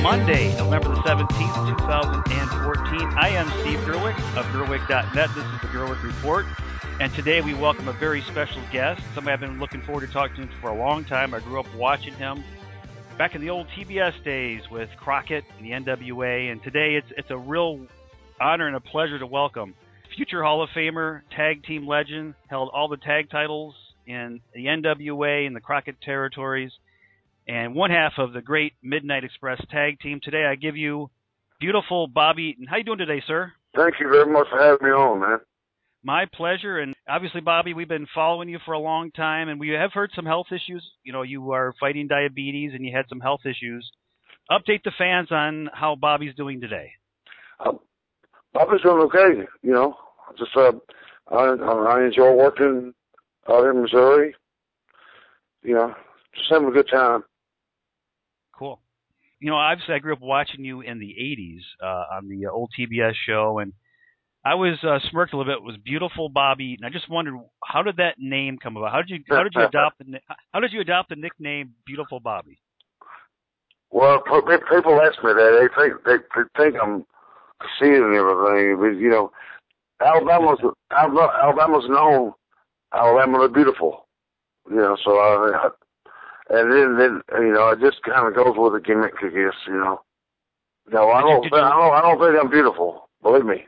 Monday, November the 17th, 2014. I am Steve Gerwick of Gerwick.net. This is the Gerwick Report. And today we welcome a very special guest, somebody I've been looking forward to talking to for a long time. I grew up watching him back in the old TBS days with Crockett and the NWA. And today it's a real honor and a pleasure to welcome future Hall of Famer, tag team legend, held all the tag titles in the NWA and the Crockett territories, and one half of the great Midnight Express tag team. Today I give you beautiful Bobby Eaton. How you doing today, sir? Thank you very much for having me on, man. My pleasure. And obviously, Bobby, we've been following you for a long time, and we have heard some health issues. You know, you are fighting diabetes, and you had some health issues. Update the fans on how Bobby's doing today. Bobby's doing okay, you know. Just I enjoy working out in Missouri. You know, just having a good time. Cool. You know, obviously I grew up watching you in the 80s on the old TBS show, and I was smirked a little bit. It was Beautiful Bobby Eaton. I just wondered, how did that name come about? How did you adopt the nickname Beautiful Bobby? Well, people ask me that. They think I'm conceited and everything, but you know, Alabama's known Alabama the Beautiful. You know, so and then you know, it just kind of goes with the gimmick, I guess. You know, no, I don't think I'm beautiful. Believe me.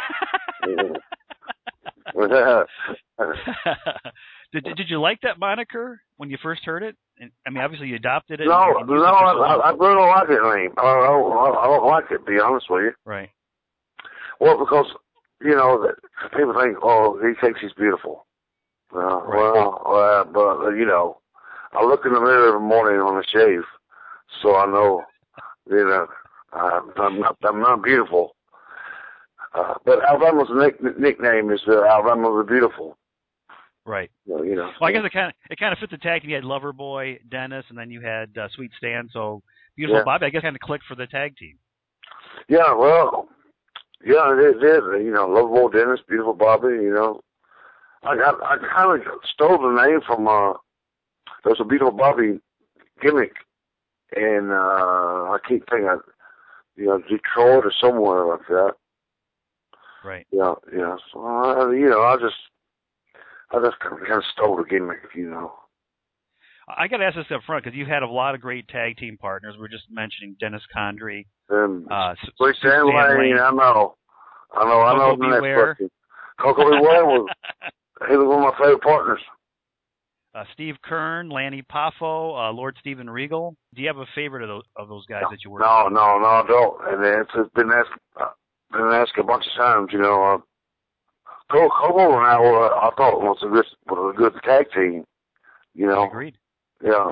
Did you like that moniker when you first heard it? I mean, obviously you adopted it. No, I really don't like that name. I don't like it, to be honest with you. Right. Well, because you know that people think, oh, he thinks he's beautiful. Right. But you know, I look in the mirror every morning on a shave, so I know, you know, I'm not beautiful. But Alabama's nickname is Alabama the Beautiful. Right. So, you know. Well, I guess it kind of fit the tag team. You had Loverboy, Dennis, and then you had Sweet Stan. So Beautiful Bobby, I guess, kind of clicked for the tag team. Yeah. Well. Yeah, it did. You know, Loverboy, Dennis, Beautiful Bobby. You know, I kind of stole the name from there's a Beautiful Bobby gimmick, and I keep thinking, you know, Detroit or somewhere like that. Right. Yeah. So you know, I just kind of stole the gimmick, you know. I got to ask this up front because you've had a lot of great tag team partners. We're just mentioning Dennis Condrey, Sweet Stan Lane. I know. Coco Beware. Coco Beware he was one of my favorite partners. Steve Kern, Lanny Poffo, Lord Steven Regal. Do you have a favorite of those guys that you work with? No, I don't. And it's been asked a bunch of times, you know. Coco and I thought was a good tag team, you know. Agreed. Yeah.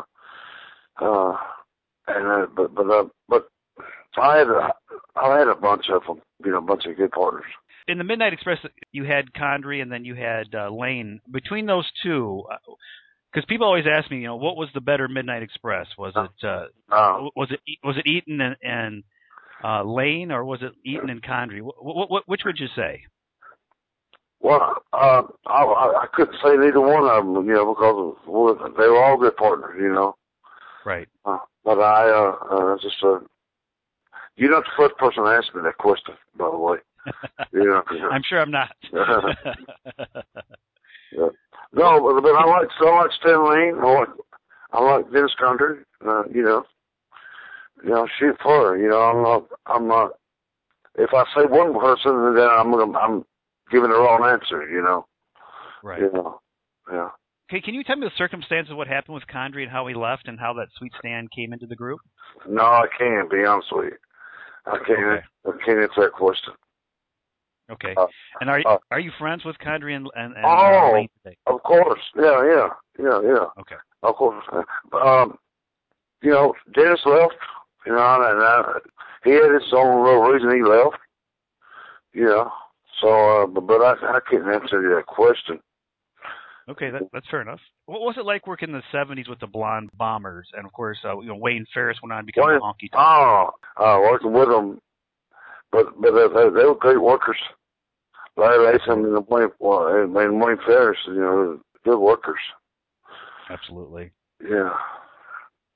But I had a bunch of them, you know, a bunch of good partners. In the Midnight Express, you had Condrey and then you had Lane. Between those two, because people always ask me, you know, what was the better Midnight Express? Was it Eaton and Lane, or was it Eaton and Condrey? Which would you say? Well, I couldn't say neither one of them, you know, because they were all good partners, you know. Right. But you're not the first person to ask me that question, by the way. You know, I'm sure I'm not. Yeah. No, but I like Stan Lane. I like Dennis Condrey. You know, shoot for her. You know, I'm not. If I say one person, then I'm giving the wrong answer. You know. Right. You know. Yeah. Okay, can you tell me the circumstances of what happened with Condrey and how he left and how that Sweet Stan came into the group? No, I can't. Be honest with you. I can't. Okay. I can't answer that question. Okay. And are you friends with Condrey and Lane today? Of course. Yeah. Okay. Of course. You know, Dennis left. You know, and he had his own little reason he left. You know, so but I can't answer that question. Okay, that's fair enough. What was it like working in the '70s with the Blonde Bombers, and of course, you know, Wayne Ferris went on to become a honky tonk. Working with them, but they were great workers. Larry Latham and Wayne Ferris, you know, good workers. Absolutely. Yeah.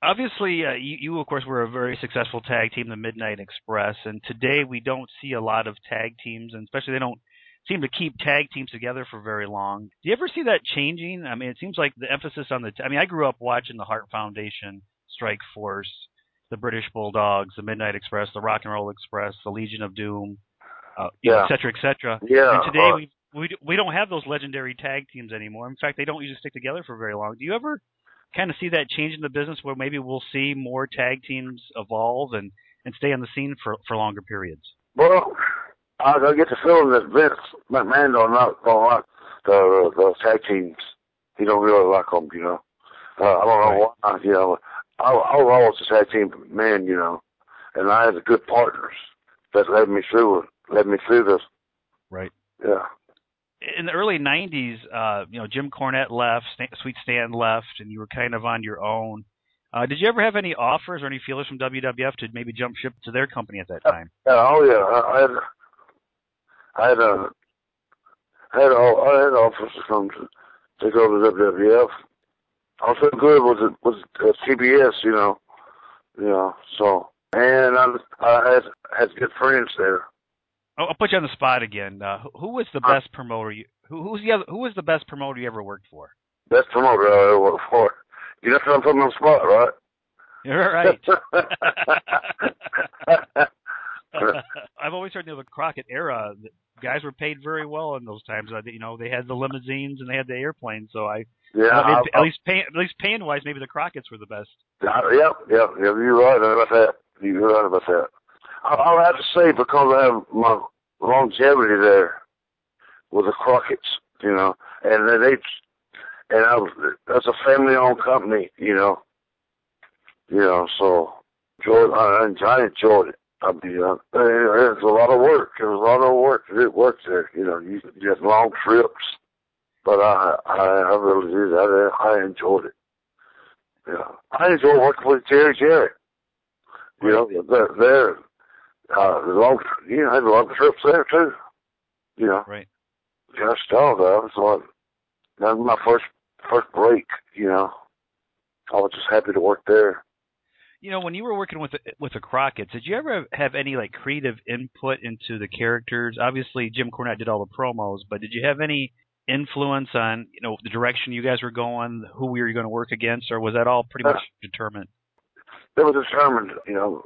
Obviously, you, of course, were a very successful tag team, the Midnight Express, and today we don't see a lot of tag teams, and especially they don't seem to keep tag teams together for very long. Do you ever see that changing? I mean, it seems like the emphasis on I mean, I grew up watching the Hart Foundation, Strike Force, the British Bulldogs, the Midnight Express, the Rock and Roll Express, the Legion of Doom, et cetera, et cetera. Yeah. And today we don't have those legendary tag teams anymore. In fact, they don't usually stick together for very long. Do you ever kind of see that change in the business where maybe we'll see more tag teams evolve and stay on the scene for longer periods? Well, I get the feeling that Vince McMahon don't like the tag teams. He don't really like them, you know. I don't know why, you know. I was a tag team man, you know, and I had good partners that led me through this. Right. Yeah. In the early 90s, you know, Jim Cornette left, Sweet Stan left, and you were kind of on your own. Did you ever have any offers or any feelers from WWF to maybe jump ship to their company at that time? Oh yeah, I had offers to come to go to WWF. I was so good with CBS, you know. So, and I had good friends there. I'll put you on the spot again. Who was the best promoter? Who was the best promoter you ever worked for? Best promoter I ever worked for. You know what I'm putting on the spot, right? You're right. I've always heard in the Crockett era that guys were paid very well in those times. You know, they had the limousines and they had the airplanes. So at least paying wise, maybe the Crockett's were the best. Yep. You're right about that. I'll have to say, because I have my longevity there with the Crockett's, you know, and that's a family-owned company, you know. So I enjoyed it. It was a lot of work. It was a lot of work. It worked there, you know. You had long trips, but I really did. I enjoyed it. Yeah, I enjoyed working with Jerry Jarrett. You know, there. Long, you know, I had long trips there too. You know, right. Just so that was my first break. You know, I was just happy to work there. You know, when you were working with the Crockett's, did you ever have any like creative input into the characters? Obviously, Jim Cornette did all the promos, but did you have any influence on, you know, the direction you guys were going, who we were going to work against, or was that all pretty much determined? It was determined, you know.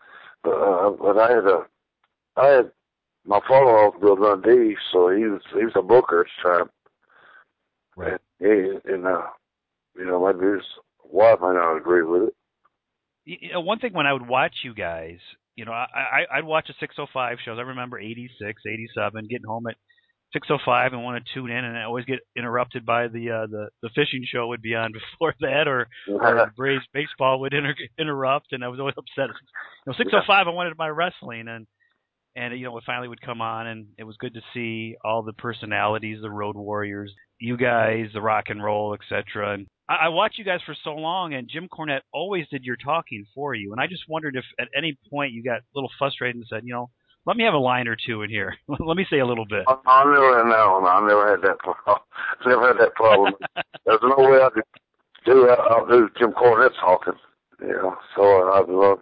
But I had my father-in-law, Bill Dundee, so he was a booker at the time. Right. And you know, maybe his wife might not agree with it. You know, one thing when I would watch you guys, you know, I'd watch the 605 shows. I remember 86, 87, getting home at 6:05 and want to tune in, and I always get interrupted by the fishing show would be on before that, or Braves baseball would interrupt, and I was always upset. You know, 6:05, I wanted my wrestling, and you know, it finally would come on, and it was good to see all the personalities, the Road Warriors, you guys, the Rock and Roll, etc. And I watched you guys for so long, and Jim Cornette always did your talking for you, and I just wondered if at any point you got a little frustrated and said, you know, let me have a line or two in here. Let me say a little bit. I never had that problem. Never had that problem. There's no way I could outdo Jim Cornette talking. You know, so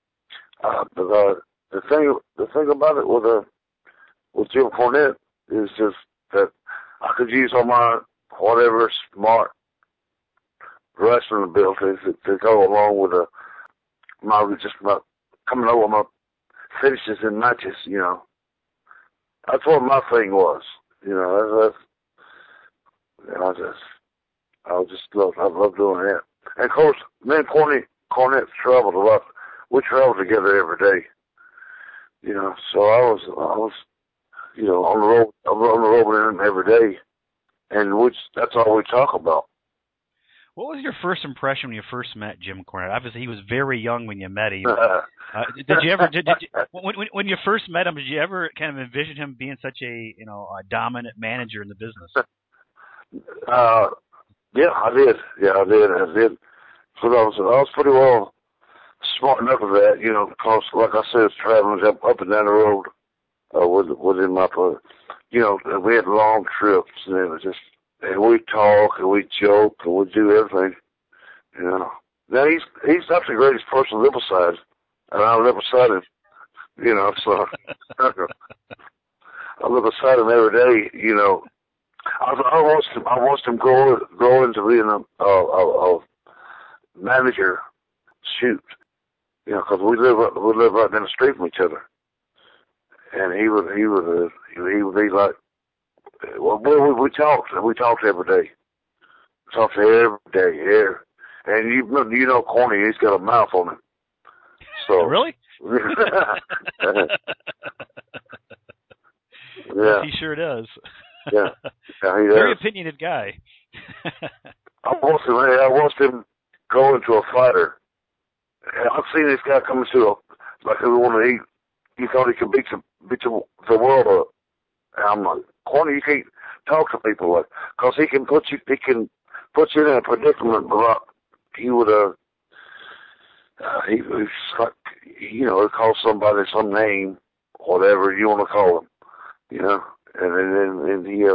but the thing about it with Jim Cornette is just that I could use all my whatever smart wrestling abilities to go along with my coming over my finishes and matches. You know, that's what my thing was. You know, I love doing that. And of course, me and Cornette traveled a lot. We traveled together every day. You know, so I was, you know, on the road with him every day, and that's all we talk about. What was your first impression when you first met Jim Cornette? Obviously, he was very young when you met him. Did you ever, when you first met him, did you ever kind of envision him being such a dominant manager in the business? Yeah, I did. So I was pretty well smart enough of that, you know, because like I said, traveling up and down the road was in my, you know, we had long trips, and it was just, and we talk and we joke and we do everything, you know. Now he's not the greatest person to live beside, and I'll live beside him. You know, so I live beside him every day. You know, I watched him grow into being a manager. Shoot, you know, because we live right down the street from each other, and he would be like, well, we talked every day. Talked every day, yeah. And you know, Corny, he's got a mouth on him. So really? Yeah. Yes, he sure does. Yeah, he Very does. opinionated guy. I watched him go into a fighter. I've seen this guy come into like he thought he could beat the world up. And I'm like, Corny, you can't talk to people like, because he can put you in a predicament. But he would he was like, you know, call somebody some name, whatever you want to call him, you know, and he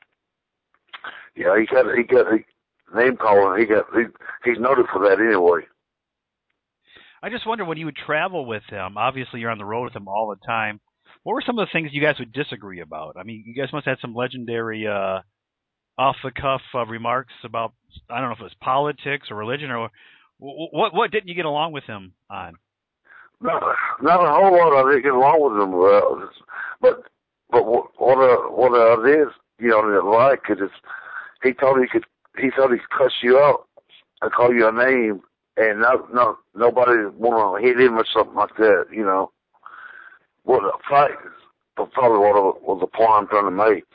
he got name calling. He's noted for that anyway. I just wonder, when you would travel with him, obviously you're on the road with him all the time, what were some of the things you guys would disagree about? I mean, you guys must have had some legendary off-the-cuff remarks about, I don't know if it was politics or religion, or what didn't you get along with him on? Not a whole lot I didn't get along with him, but what I did, you know, didn't like it is he thought he could cuss you out and call you a name, and nobody want to hit him or something like that, you know. What a fight, probably what was the point I'm trying to make.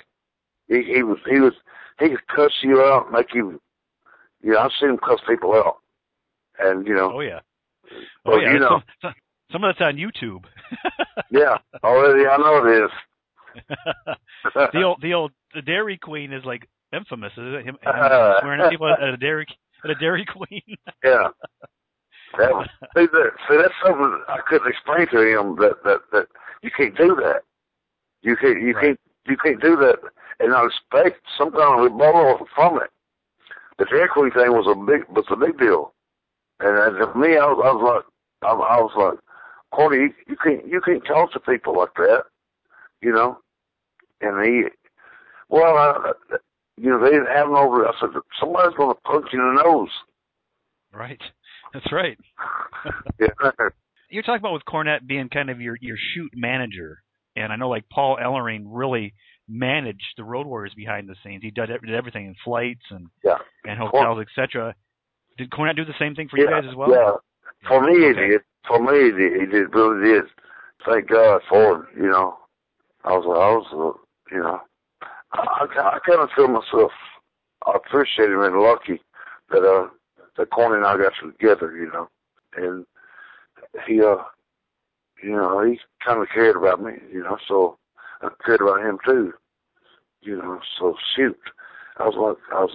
He could cuss you out, make you, you know, I've seen him cuss people out, and you know. Oh yeah. Oh yeah. You know. Some of that's on YouTube. Yeah. Already, I know it is. the Dairy Queen is like infamous, is it? Him swearing at people at a Dairy Queen. Yeah. See, that's something I couldn't explain to him, that you can't do that. You can't do that and not expect some kind of rebuttal from it. The Dairy Queen thing was a big deal, and to me, I was like, Corny, you can't talk to people like that, you know. And you know, they didn't have him over. I said, somebody's going to punch you in the nose. Right. That's right. Yeah. You're talking about with Cornette being kind of your shoot manager, and I know like Paul Ellering really managed the Road Warriors behind the scenes. He did everything in flights and hotels, etc. Did Cornette do the same thing for you guys as well? Yeah. For me, he did. For me, he really did. Thank God for him. You know, you know, I kind of feel myself. I appreciate him and lucky that Corny and I got together. You know, and he, you know, he kind of cared about me. You know, so I cared about him too. You know, so shoot, I was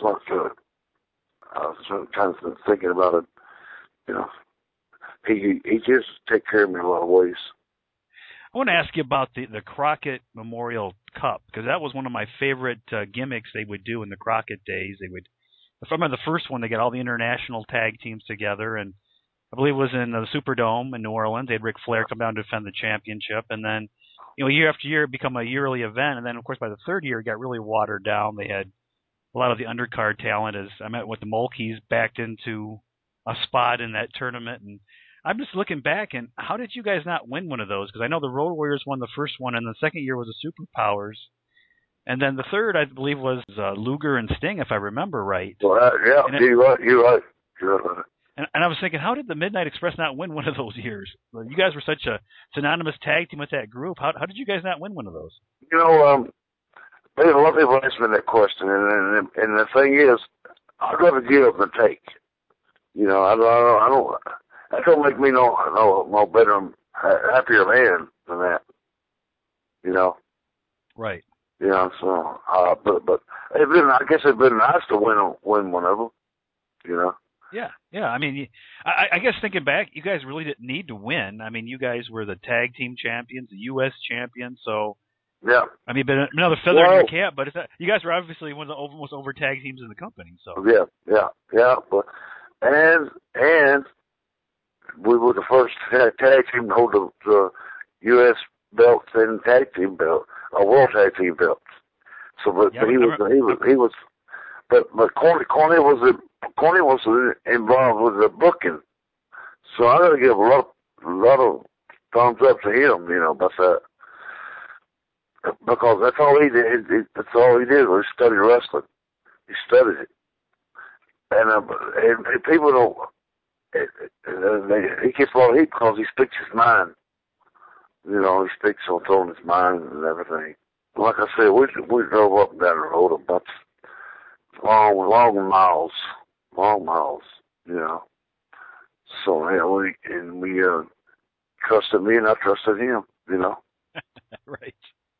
kind of thinking about it. You know, he just take care of me in a lot of ways. I want to ask you about the Crockett Memorial Cup, because that was one of my favorite gimmicks they would do in the Crockett days. If I remember the first one, they got all the international tag teams together, and I believe it was in the Superdome in New Orleans. They had Ric Flair come down to defend the championship, and then, you know, year after year it became a yearly event, and then of course by the third year it got really watered down. They had a lot of the undercard talent, as I met with the Mulkeys, backed into a spot in that tournament, and I'm just looking back, and how did you guys not win one of those? Because I know the Road Warriors won the first one, and the second year was the Superpowers. And then the third, I believe, was Luger and Sting, if I remember right. Well, yeah, you're right. And I was thinking, how did the Midnight Express not win one of those years? You guys were such a synonymous tag team with that group. How did you guys not win one of those? You know, there's a lot of people asking me that question, and the thing is, I'd rather give than take. You know, I don't. That don't make me no better, happier man than that. You know. Right. You know, so but I guess it'd been nice to win one of them. You know. Yeah. I mean, I guess thinking back, you guys really didn't need to win. I mean, you guys were the tag team champions, the U.S. champions, so. Yeah. I mean, but another feather in your cap, but you guys were obviously one of the most over tag teams in the company. So. Yeah. and we were the first tag team to hold the U.S. belts and tag team belt, world tag team belts. So, but Corny was involved with the booking. So I got to give a lot of thumbs up to him, about that. Because that's all he did. That's all he did was study wrestling. He studied it. And people don't, he gets a lot of heat because he speaks his mind. He speaks what's on his mind and everything. Like I said, we drove up and down the road a bunch, long miles, So, we trusted me and I trusted him, Right.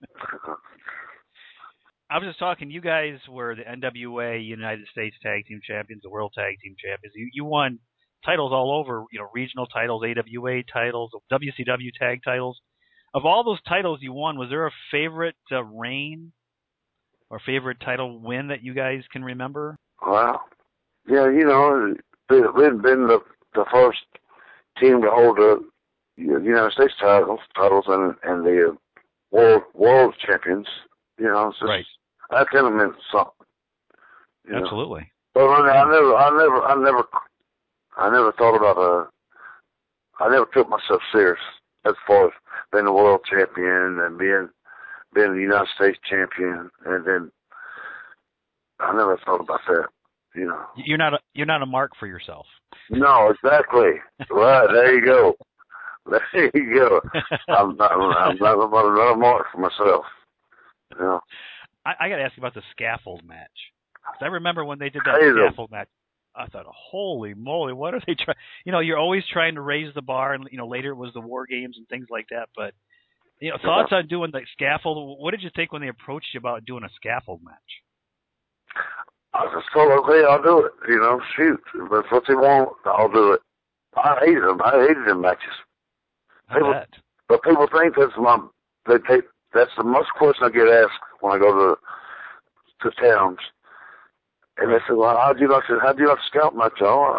I was just talking, you guys were the NWA United States Tag Team Champions, the World Tag Team Champions. You won titles all over, regional titles, AWA titles, WCW tag titles. Of all those titles you won, was there a favorite reign or favorite title win that you guys can remember? Well, yeah, we'd been the first team to hold the United States titles and the world champions. It's just, right. That kind of meant something. Absolutely. But I never thought about I never took myself serious as far as being a world champion and being a United States champion, and then I never thought about that. You're not a mark for yourself. No, exactly. Right, there you go. There you go. I'm not a mark for myself. I got to ask you about the scaffold match. I remember when they did that scaffold match. I thought, holy moly, what are they trying? You're always trying to raise the bar, and later it was the War Games and things like that. But thoughts on doing the scaffold? What did you think when they approached you about doing a scaffold match? I just told them, okay, I'll do it. Shoot, if that's what they want, I'll do it. I hated them. I hated them matches. But people think that's the most question I get asked when I go to towns. And they say, well, how'd you like the scout match?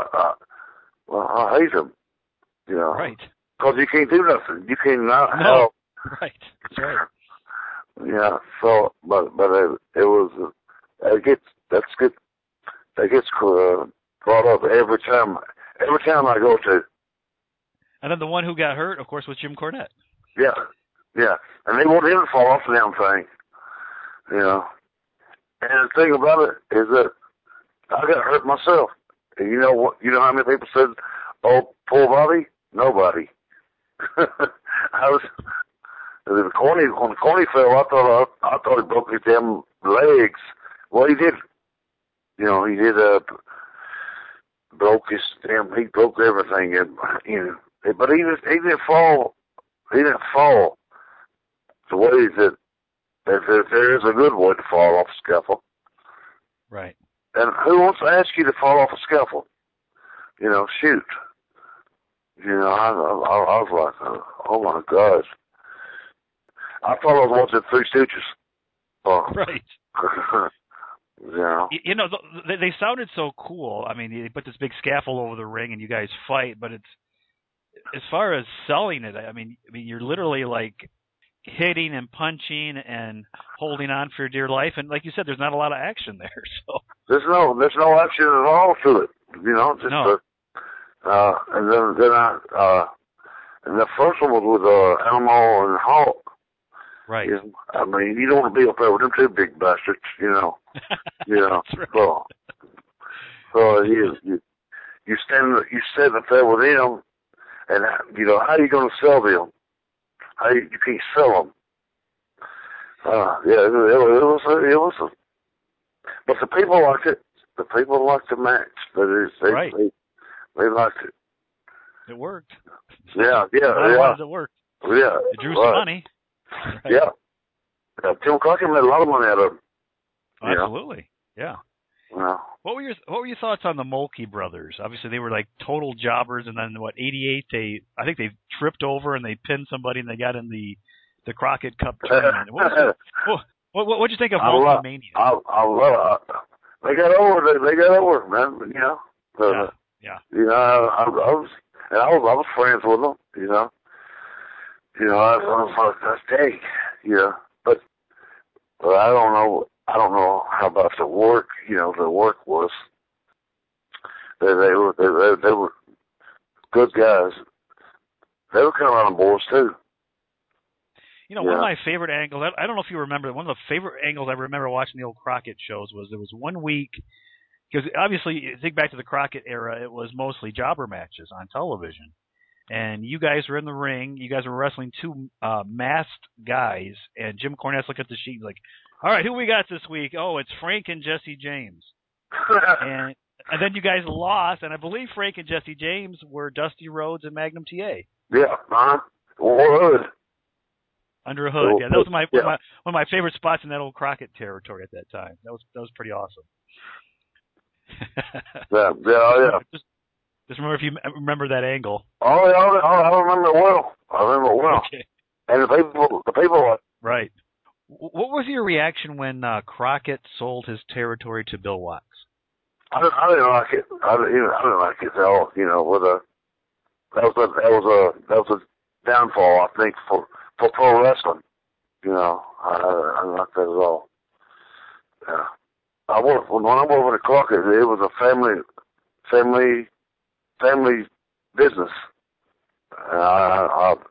I hate them. Right. Because you can't do nothing. You can't not help. Right. That's right. Yeah. So, but it was that's good. That gets brought up every time I go to. And then the one who got hurt, of course, was Jim Cornette. Yeah. And they want him to fall off the damn thing. And the thing about it is that I got hurt myself. And you know what? You know how many people said, "Oh, poor Bobby"? Nobody. When Corny fell, I thought he broke his damn legs. Well, he did. He broke everything. But he didn't fall. He didn't fall the way that there is a good way to fall off a scaffold. Right. And who wants to ask you to fall off a scaffold? Shoot. I was like, oh my gosh. I thought I was watching Three Stooges. Right. Yeah. They sounded so cool. I mean, they put this big scaffold over the ring and you guys fight, but it's, as far as selling it, I mean, you're literally like hitting and punching and holding on for your dear life, and like you said, there's not a lot of action there. So there's no action at all to it. Just no. And the first one was with Animal and Hawk. Right. I mean, you don't want to be up there with them two big bastards. That's right. So you stand up there with them, and how are you going to sell them? You can't sell them. It was. But the people liked it. The people liked the match. They liked it. It worked. Yeah. It worked. Yeah. It drew some money. Right. Yeah. Tim Crockett made a lot of money out of it. Absolutely. Yeah. Well, what were your thoughts on the Mulkey brothers? Obviously, they were like total jobbers, and then 88, I think they tripped over and they pinned somebody, and they got in the Crockett Cup tournament. What'd you think of Mulkey Mania? They got over, man. Yeah. You know, I was friends with them. I was like, dang, but I don't know. I don't know how about the work. The work was they were good guys. They were kind of on boards too. One of my favorite angles, I don't know if you remember, one of the favorite angles I remember watching the old Crockett shows was there was one week, because obviously, you think back to the Crockett era, it was mostly jobber matches on television. And you guys were in the ring, you guys were wrestling two masked guys, and Jim Cornette's looking at the sheet, like, all right, who we got this week? Oh, it's Frank and Jesse James. and then you guys lost, and I believe Frank and Jesse James were Dusty Rhodes and Magnum TA. Yeah, Hood. Under a Hood, yeah. That was one of my favorite spots in that old Crockett territory at that time. That was pretty awesome. yeah. Just remember if you remember that angle. Oh, yeah, I remember it well. Okay. And the people. Right. What was your reaction when Crockett sold his territory to Bill Watts? I didn't like it. I didn't like it at all. That was a downfall, I think, for pro wrestling. I didn't like that at all. Yeah. When I worked with Crockett, it was a family business. I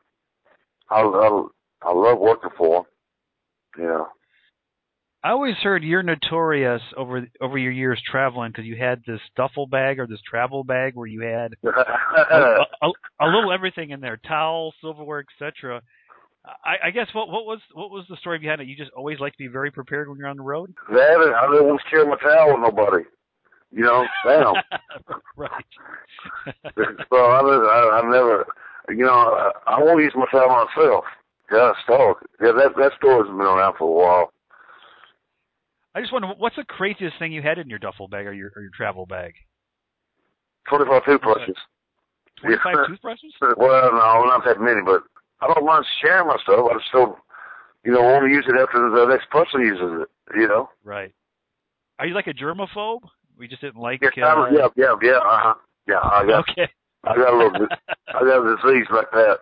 love working for him. I always heard you're notorious over your years traveling because you had this duffel bag or this travel bag where you had a little everything in there: towels, silverware, etc. I guess what was the story behind it? You just always like to be very prepared when you're on the road. I didn't want to share my towel with nobody. Damn. Right. So I never. I won't use my towel myself. Yeah, that store's been around for a while. I just wonder, what's the craziest thing you had in your duffel bag or your travel bag? 25 toothbrushes. 25 toothbrushes? Well, no, not that many, but I don't mind sharing my stuff. I just don't, want to use it after the next person uses it, Right. Are you like a germaphobe? We just didn't like... Yeah, uh-huh. Yeah, I got a disease like that.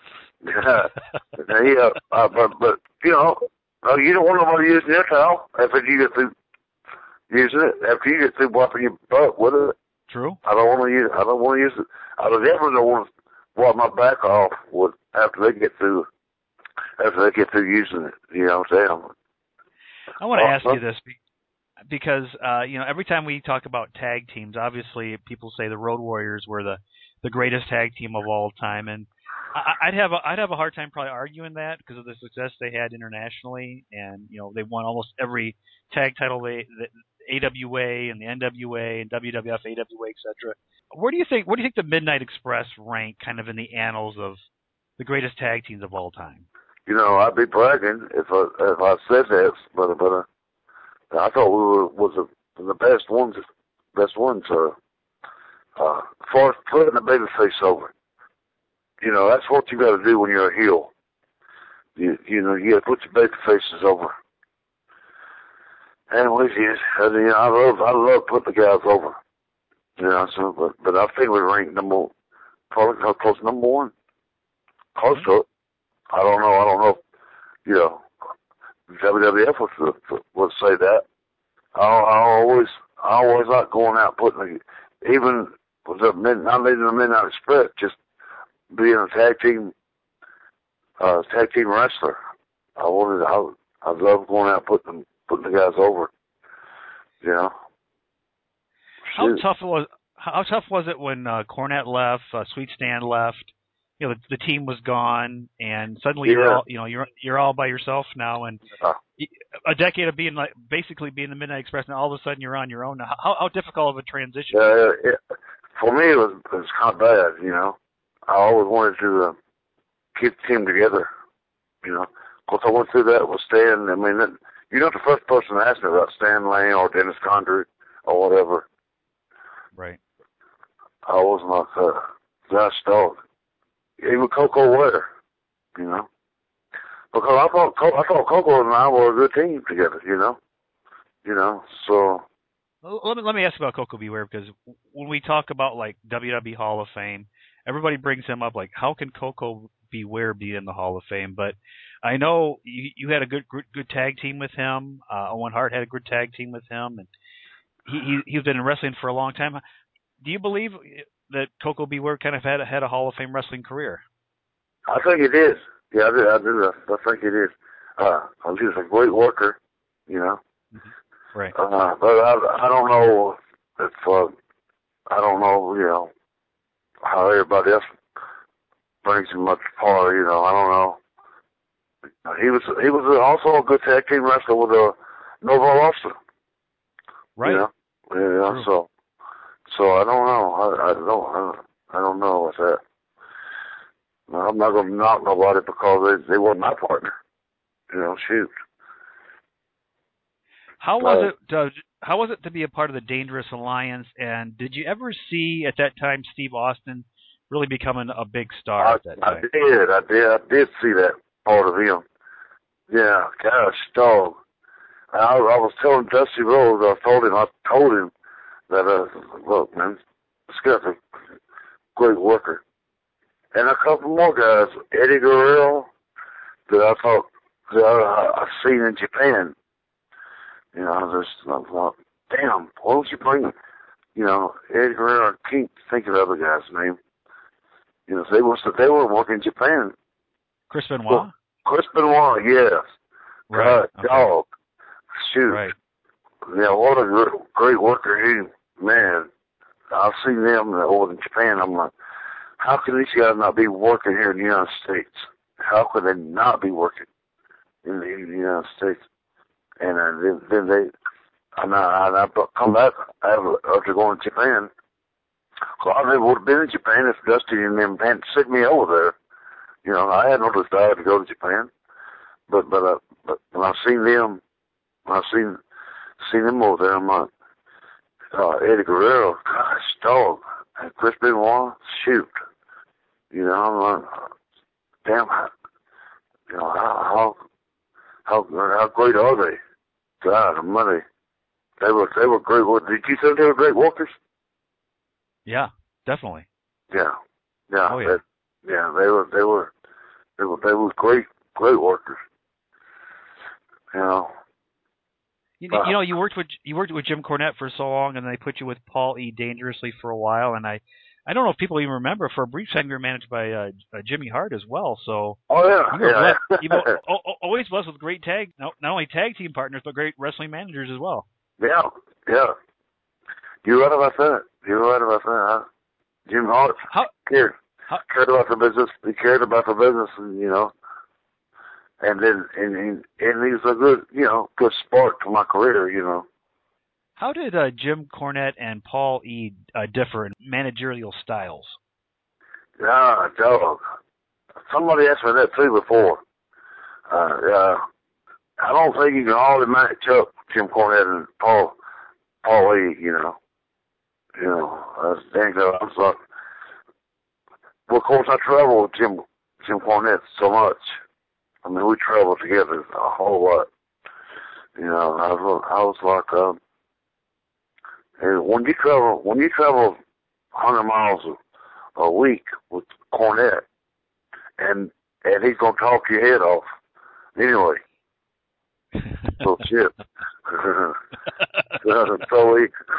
But you don't want nobody using your towel after you get through using it. After you get through wiping your butt with it. True. I don't want to use it. I definitely don't want to wipe my back off after they get through using it. Damn. I want to ask you this because every time we talk about tag teams, obviously people say the Road Warriors were the greatest tag team of all time, and I'd have a hard time probably arguing that because of the success they had internationally, and they won almost every tag title, the AWA and the NWA and WWF, AWA, etc. Where do you think the Midnight Express rank kind of in the annals of the greatest tag teams of all time? I'd be bragging if I said that, but I thought we was the best ones. For putting the baby face over. That's what you got to do when you're a heel. You got to put your baby faces over. And we did. I love putting the guys over. So, but I think we ranked probably close number one. Close to it. I don't know. WWF would say that. I always like going out putting even with not leading the Midnight Express, just being a tag team wrestler. I love going out putting the guys over. How tough was it when Cornette left, Sweet Stan left? The team was gone, and suddenly you're all by yourself now, and a decade of basically being the Midnight Express, and all of a sudden you're on your own. How difficult of a transition? For me, it was kind of bad. I always wanted to keep the team together. Of course, I went through that with Stan. I mean, you're not the first person to ask me about Stan Lane or Dennis Condrey or whatever. Right. I was like Josh Dog. Even Coco Ware, because I thought Coco and I were a good team together, so Let me ask about Coco Beware, because when we talk about like WWE Hall of Fame, everybody brings him up like, how can Coco Beware be in the Hall of Fame? But I know you had a good tag team with him. Owen Hart had a good tag team with him, and he's been in wrestling for a long time. Do you believe that Coco Beware kind of had a Hall of Fame wrestling career? I think it is. Yeah, I do. I think it is. He's a great worker, you know. Mm-hmm. Right. But I don't know if I don't know, you know, how everybody else brings him much part, you know. I don't know. He was also a good tag team wrestler with Nova Austin. Right. You know? Yeah. So I don't know. I don't know what's that. I'm not gonna knock nobody because they weren't my partner. You know, shoot. How was it to be a part of the Dangerous Alliance? And did you ever see at that time Steve Austin really becoming a big star at that time? I did see that part of him. Yeah, gosh, dog. I was telling Dusty Rhodes, I told him that, look, man, this guy's a great worker. And a couple more guys, Eddie Guerrero, that I've seen in Japan. You know, I thought, damn, why don't you bring, you know, Eddie Guerrero? I can't think of the other guy's name. You know, they were working in Japan. Chris Benoit? Well, Chris Benoit, yes. Right. God, dog. Shoot. Right. Yeah, what a great worker he, man. I've seen them over in Japan. I'm like, how can these guys not be working here in the United States? How could they not be working in the United States? And then they, and I come back after going to Japan. So I never would have been in Japan if Dusty and them hadn't sent me over there. You know, I had no desire to go to Japan, but when I seen them, when I seen them over there, I'm like, Eddie Guerrero, gosh, dog, and Chris Benoit, shoot. You know, I'm like, damn, you know, how great are they? God almighty. They were great. Did you say they were great workers? Yeah, definitely. Yeah. Oh yeah. They were great workers. You know. You know, you worked with Jim Cornette for so long, and they put you with Paul E. Dangerously for a while, and I don't know if people even remember, for a brief time you were managed by Jimmy Hart as well. So you always blessed with great not only tag team partners, but great wrestling managers as well. Yeah. You're right about that. Jim Hart cared about the business. He cared about the business, and, you know, and he's a good spark to my career, you know. How did Jim Cornette and Paul E. differ in managerial styles? Dog. Somebody asked me that too before. I don't think you can hardly match up Jim Cornette and Paul E. You know, I was like, well, of course I travel with Jim Cornette so much. I mean, we travel together a whole lot. You know, I was like, when you travel 100 miles a week with Cornette, and he's gonna talk your head off anyway. Bullshit. So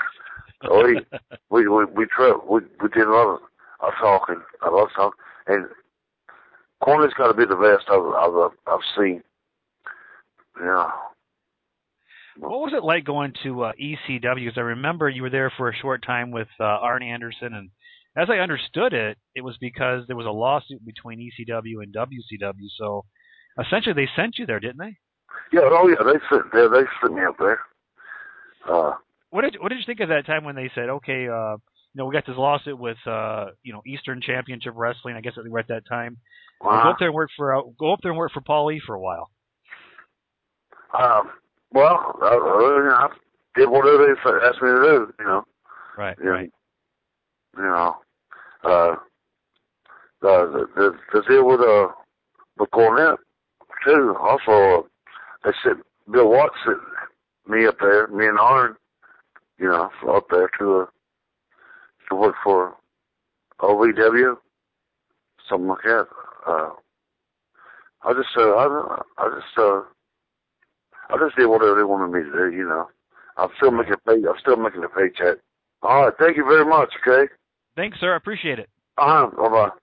we did a lot of talking, and Cornette's got to be the best I've seen. Yeah. What was it like going to ECW? Because I remember you were there for a short time with Arn Anderson, and as I understood it, it was because there was a lawsuit between ECW and WCW. So essentially, they sent you there, didn't they? Yeah. Oh yeah. They sent me up there. What did you think of that time when they said, okay, we got this lawsuit with Eastern Championship Wrestling? I guess they were at that time. Go up there and work for Paul E. for a while. Well, I did whatever they asked me to do, you know. Right. You know, the deal with Cornette too. Also, they sent Bill Watts sent me up there, me and Arn. up there to work for OVW, something like that. I just did whatever they wanted me to do. I'm still making a paycheck. All right, thank you very much. Okay. Thanks, sir. I appreciate it. Bye bye.